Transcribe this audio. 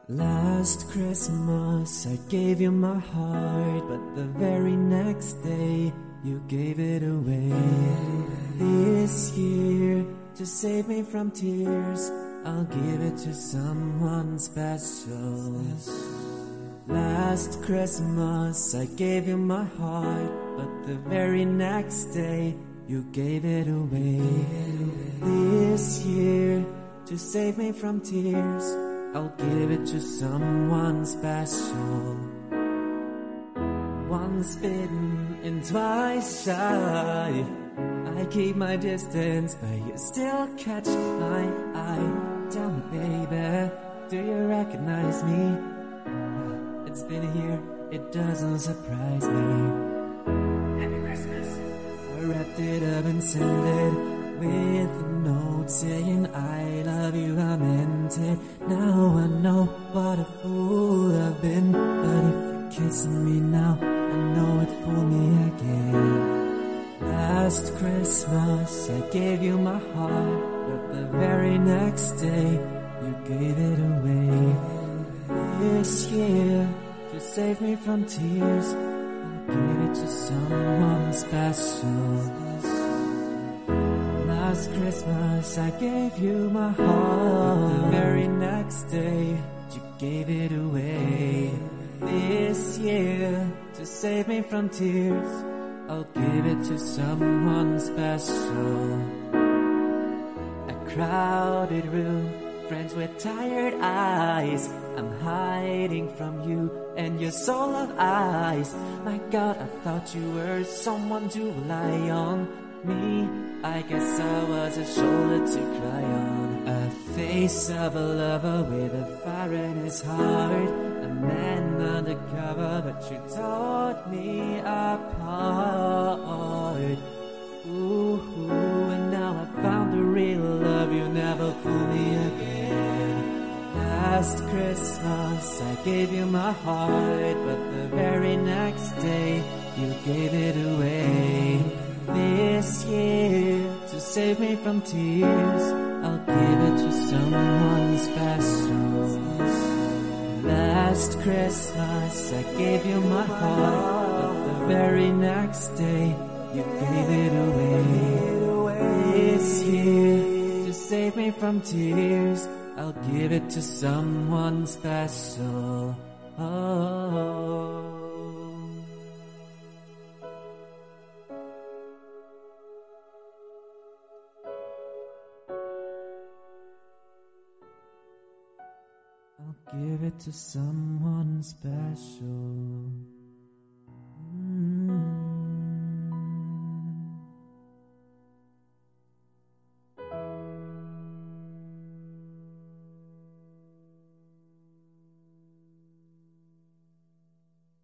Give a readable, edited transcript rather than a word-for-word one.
Last Christmas I gave you my heart, but the very next day you gave it away. This year, to save me from tears, I'll give it to someone special. Last Christmas I gave you my heart, but the very next day you gave it away. This year, to save me from tears, I'll give it to someone special. Once bitten and twice shy, I keep my distance, but you still catch my eye. Tell me, baby, do you recognize me? It's been a year, it doesn't surprise me. Happy Christmas. I wrapped it up and sent it with a note saying I love you, I meant it. Now I know what a fool I've been, but if you're kissing me now, I know it fooled me again. Last Christmas I gave you my heart, but the very next day you gave it away. This year, to save me from tears, I'll give it to someone special. Last Christmas I gave you my heart, the very next day you gave it away. This year, to save me from tears, I'll give it to someone special. A crowded room, friends with tired eyes. I'm hiding from you and your soul of ice. My God, I thought you were someone to rely on. Me, I guess I was a shoulder to cry on. A face of a lover with a fire in his heart. A man undercover, but you tore me apart. Ooh, and now I found the real love, you never fool me again. Last Christmas I gave you my heart, but the very next day you gave it away. This year, to save me from tears, I'll give it to someone special. Last Christmas I gave you my heart, but the very next day you gave it away. This year, to save me from tears, I'll give it to someone special. Oh. I'll give it to someone special.